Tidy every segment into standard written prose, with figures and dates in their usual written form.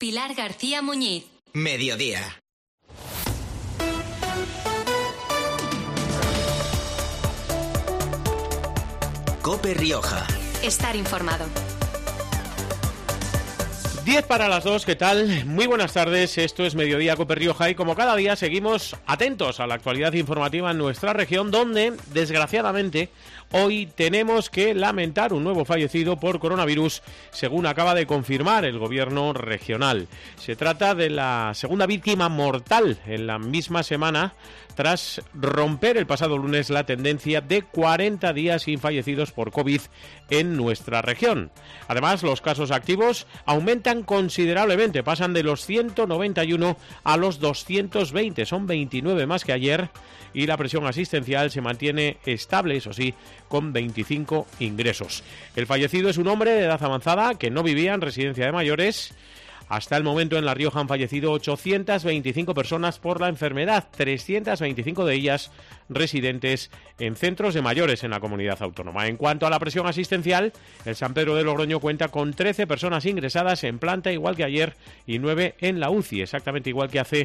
Pilar García Muñiz. Mediodía. COPE Rioja. Estar informado. 10 para las 2, ¿qué tal? Muy buenas tardes, esto es Mediodía COPE Rioja y como cada día seguimos atentos a la actualidad informativa en nuestra región, donde, desgraciadamente, hoy tenemos que lamentar un nuevo fallecido por coronavirus, según acaba de confirmar el gobierno regional. Se trata de la segunda víctima mortal en la misma semana, tras romper el pasado lunes la tendencia de 40 días sin fallecidos por COVID en nuestra región. Además, los casos activos aumentan considerablemente, pasan de los 191 a los 220, son 29 más que ayer, y la presión asistencial se mantiene estable, eso sí, con 25 ingresos. El fallecido es un hombre de edad avanzada que no vivía en residencia de mayores. Hasta el momento en La Rioja han fallecido 825 personas por la enfermedad, 325 de ellas residentes en centros de mayores en la comunidad autónoma. En cuanto a la presión asistencial, el San Pedro de Logroño cuenta con 13 personas ingresadas en planta, igual que ayer, y 9 en la UCI, exactamente igual que hace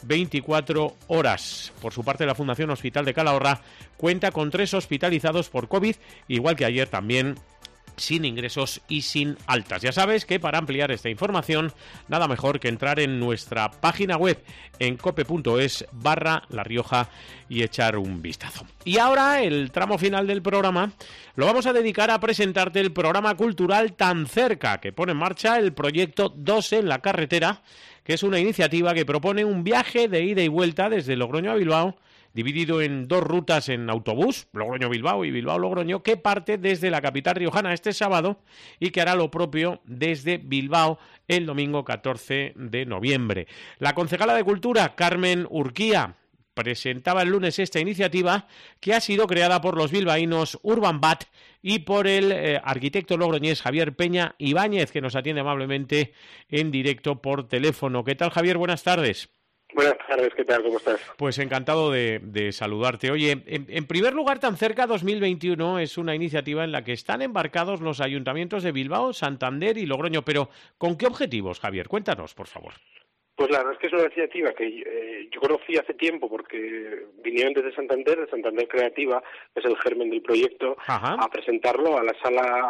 24 horas. Por su parte, la Fundación Hospital de Calahorra cuenta con 3 hospitalizados por COVID, igual que ayer también, sin ingresos y sin altas. Ya sabes que para ampliar esta información, nada mejor que entrar en nuestra página web en cope.es/La Rioja y echar un vistazo. Y ahora, el tramo final del programa lo vamos a dedicar a presentarte el programa cultural Tan Cerca, que pone en marcha el proyecto 2 en la carretera, que es una iniciativa que propone un viaje de ida y vuelta desde Logroño a Bilbao, dividido en 2 rutas en autobús, Logroño-Bilbao y Bilbao-Logroño, que parte desde la capital riojana este sábado y que hará lo propio desde Bilbao el domingo 14 de noviembre. La concejala de Cultura, Carmen Urquía, presentaba el lunes esta iniciativa, que ha sido creada por los bilbaínos Urban Bat y por el arquitecto logroñés Javier Peña Ibáñez, que nos atiende amablemente en directo por teléfono. ¿Qué tal, Javier? Buenas tardes. Buenas tardes, ¿qué tal? ¿Cómo estás? Pues encantado de saludarte. Oye, en primer lugar, Tan Cerca 2021 es una iniciativa en la que están embarcados los ayuntamientos de Bilbao, Santander y Logroño, pero ¿con qué objetivos, Javier? Cuéntanos, por favor. Pues la verdad es que es una iniciativa que yo conocí hace tiempo porque vinieron desde Santander, de Santander Creativa, que es el germen del proyecto, Ajá, a presentarlo a la sala,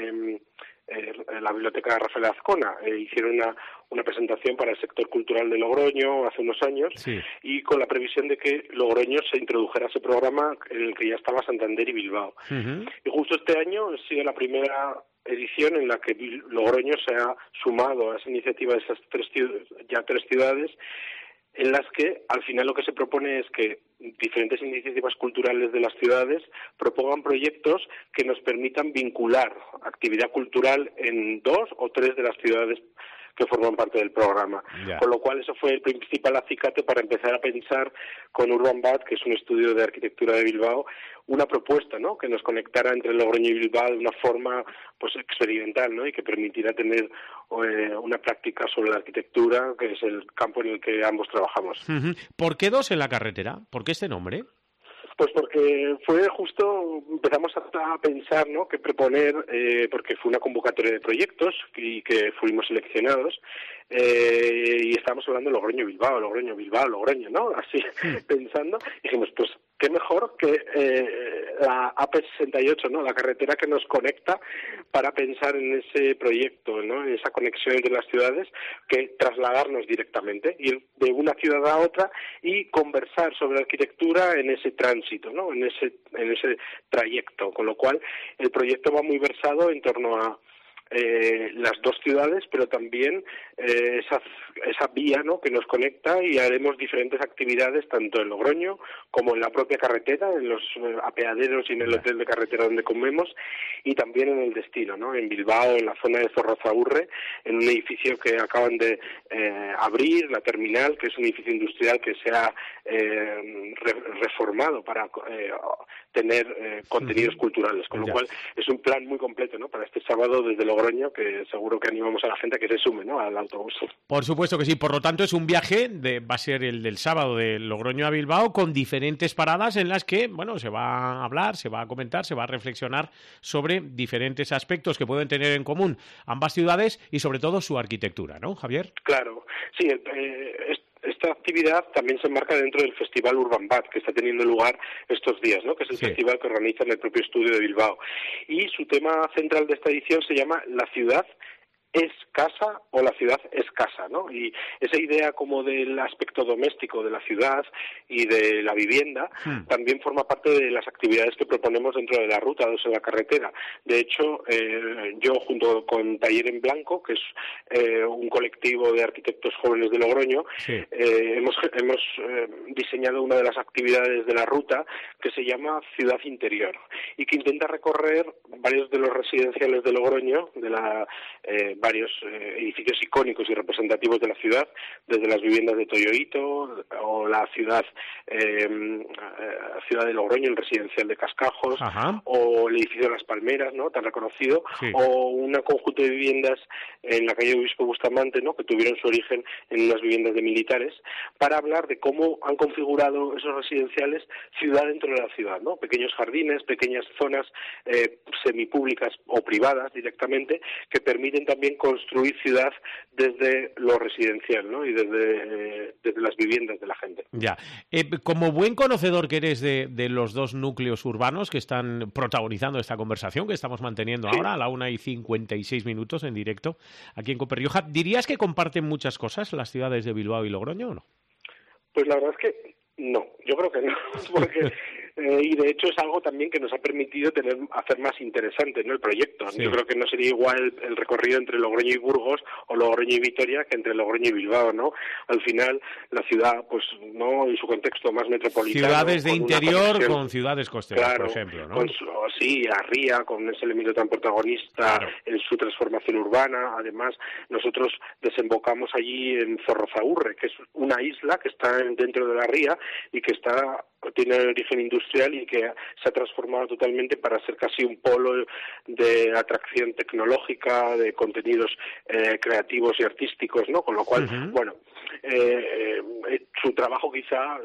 la biblioteca Rafael Azcona. Hicieron una presentación para el sector cultural de Logroño hace unos años, sí, y con la previsión de que Logroño se introdujera ese programa en el que ya estaba Santander y Bilbao. uh-huh. Y justo este año ha sido la primera edición en la que Logroño se ha sumado a esa iniciativa de esas 3 ciudades, en las que al final lo que se propone es que diferentes iniciativas culturales de las ciudades propongan proyectos que nos permitan vincular actividad cultural en 2 o 3 de las ciudades que forman parte del programa. Yeah. Con lo cual eso fue el principal acicate para empezar a pensar con Urban Bat, que es un estudio de arquitectura de Bilbao, una propuesta, ¿no?, que nos conectara entre Logroño y Bilbao de una forma pues experimental, ¿no?, y que permitiera tener una práctica sobre la arquitectura, que es el campo en el que ambos trabajamos. Uh-huh. ¿Por qué 2 en la carretera? ¿Por qué este nombre? Pues porque fue justo, empezamos a pensar, ¿no?, qué proponer, porque fue una convocatoria de proyectos y que fuimos seleccionados, y estábamos hablando de Logroño-Bilbao, Logroño, ¿no?, así pensando, y dijimos, pues qué mejor que la AP68, ¿no?, la carretera que nos conecta para pensar en ese proyecto, ¿no?, en esa conexión entre las ciudades, que trasladarnos directamente, ir de una ciudad a otra y conversar sobre arquitectura en ese tránsito, ¿no?, en ese trayecto, con lo cual el proyecto va muy versado en torno a las 2 ciudades, pero también esa vía, ¿no?, que nos conecta, y haremos diferentes actividades tanto en Logroño como en la propia carretera, en los apeaderos y en el hotel de carretera donde comemos, y también en el destino, ¿no?, en Bilbao, en la zona de Zorrozaurre, en un edificio que acaban de abrir, la terminal, que es un edificio industrial que se ha reformado para tener contenidos culturales, con lo cual es un plan muy completo, ¿no?, para este sábado desde Logroño Logroño, que seguro que animamos a la gente a que se sume, ¿no?, al autobús. Por supuesto que sí. Por lo tanto, es un viaje, va a ser el del sábado de Logroño a Bilbao, con diferentes paradas en las que, bueno, se va a hablar, se va a comentar, se va a reflexionar sobre diferentes aspectos que pueden tener en común ambas ciudades y sobre todo su arquitectura, ¿no, Javier? Claro, sí. Esta actividad también se enmarca dentro del Festival Urban Bad, que está teniendo lugar estos días, ¿no?, que es el festival que organiza en el propio estudio de Bilbao. Y su tema central de esta edición se llama La ciudad es casa o la ciudad es casa, ¿no? Y esa idea como del aspecto doméstico de la ciudad y de la vivienda también forma parte de las actividades que proponemos dentro de la Ruta 2 en la carretera. De hecho, yo junto con Taller en Blanco, que es un colectivo de arquitectos jóvenes de Logroño, hemos diseñado una de las actividades de la ruta que se llama Ciudad Interior y que intenta recorrer varios de los residenciales de Logroño, de varios edificios icónicos y representativos de la ciudad, desde las viviendas de Toyoito o la ciudad de Logroño, el residencial de Cascajos, o el edificio de Las Palmeras, ¿no?, tan reconocido, o un conjunto de viviendas en la calle Obispo Bustamante, ¿no?, que tuvieron su origen en unas viviendas de militares, para hablar de cómo han configurado esos residenciales ciudad dentro de la ciudad, ¿no?, pequeños jardines, pequeñas zonas semipúblicas o privadas directamente, que permiten también construir ciudad desde lo residencial, ¿no?, y desde las viviendas de la gente. Ya. Como buen conocedor que eres de los dos núcleos urbanos que están protagonizando esta conversación que estamos manteniendo ahora a la 1:56 en directo aquí en COPE Rioja, ¿dirías que comparten muchas cosas las ciudades de Bilbao y Logroño o no? Pues la verdad es que no, yo creo que no, porque y de hecho es algo también que nos ha permitido hacer más interesante, ¿no?, el proyecto. Yo creo que no sería igual el recorrido entre Logroño y Burgos o Logroño y Vitoria que entre Logroño y Bilbao, ¿no? Al final la ciudad, pues no, en su contexto más metropolitano, ciudades de interior con ciudades costeras, por ejemplo, ¿no? Arría, con ese elemento tan protagonista en su transformación urbana. Además, nosotros desembocamos allí en Zorrozaurre, que es una isla que está dentro de la ría y que tiene origen industrial y que se ha transformado totalmente para ser casi un polo de atracción tecnológica, de contenidos creativos y artísticos, ¿no? Con lo cual, bueno, su trabajo quizá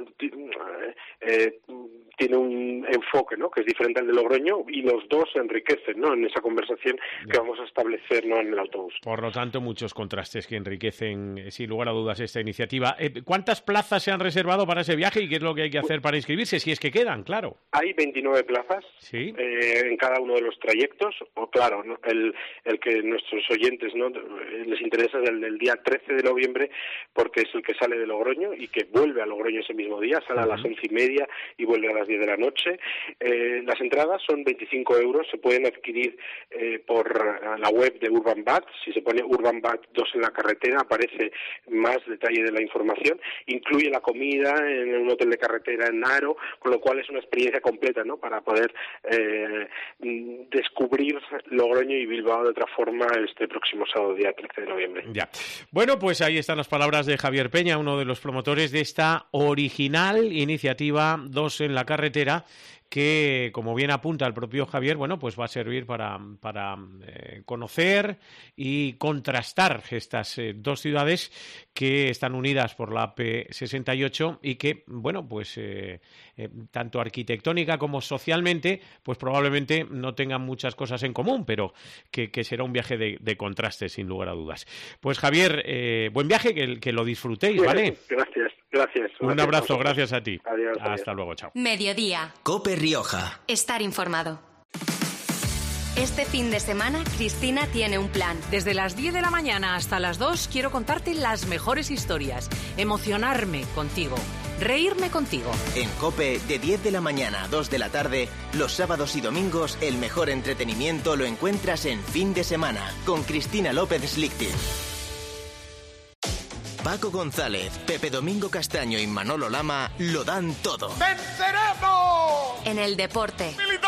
tiene un enfoque, ¿no?, que es diferente al de Logroño, y los dos se enriquecen, ¿no?, en esa conversación que vamos a establecer, ¿no?, en el autobús. Por lo tanto, muchos contrastes que enriquecen, sin lugar a dudas, esta iniciativa. ¿Cuántas plazas se han reservado para ese viaje y qué es lo que hay que hacer para inscribirse, si es que quedan, claro? Hay 29 plazas en cada uno de los trayectos, o claro, ¿no?, el que nuestros oyentes, ¿no?, les interesa es el del día 13 de noviembre, porque es el que sale de Logroño y que vuelve a Logroño ese mismo día, sale a las 11:30 y vuelve a las 10 de la noche. Las entradas son 25 euros, se pueden adquirir por la web de Urban Bad. Si se pone Urban Bad 2 en la carretera aparece más detalle de la información. Incluye la comida en un hotel de carretera en Naro, con lo cual es una experiencia completa, ¿no?, para poder descubrir Logroño y Bilbao de otra forma este próximo sábado, día 13 de noviembre. Ya. Bueno, pues ahí están las palabras de Javier Peña, uno de los promotores de esta original iniciativa 2 en la carretera, que, como bien apunta el propio Javier, bueno, pues va a servir para conocer y contrastar estas dos ciudades que están unidas por la AP68 y que, bueno, pues tanto arquitectónica como socialmente, pues probablemente no tengan muchas cosas en común, pero que será un viaje de contrastes, sin lugar a dudas. Pues Javier, buen viaje, que lo disfrutéis, ¿vale? Gracias. Un abrazo, gracias a ti. Adiós. Hasta luego, chao. Mediodía. COPE Rioja. Estar informado. Este fin de semana, Cristina tiene un plan. Desde las 10 de la mañana hasta las 2 quiero contarte las mejores historias, emocionarme contigo, reírme contigo. En COPE, de 10 de la mañana a 2 de la tarde, los sábados y domingos, el mejor entretenimiento lo encuentras en Fin de Semana, con Cristina López Slichting. Paco González, Pepe Domingo Castaño y Manolo Lama lo dan todo. ¡Venceremos! En el deporte. ¡Militao,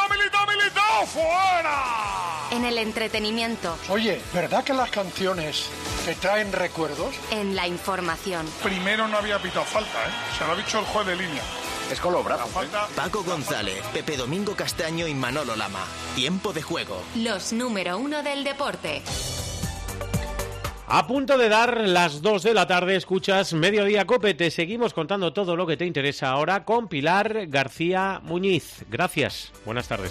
fuera! En el entretenimiento. Oye, ¿verdad que las canciones te traen recuerdos? En la información. Primero no había pitado falta, ¿eh? Se lo ha dicho el juez de línea. Es Colo Bravo. Paco González, Pepe Domingo Castaño y Manolo Lama. Tiempo de juego. Los número 1 del deporte. A punto de dar las 2 de la tarde, escuchas Mediodía Cope. Te seguimos contando todo lo que te interesa ahora con Pilar García Muñiz. Gracias. Buenas tardes.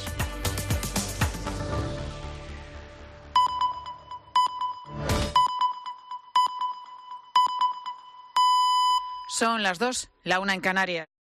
Son las 2, la 1 en Canarias.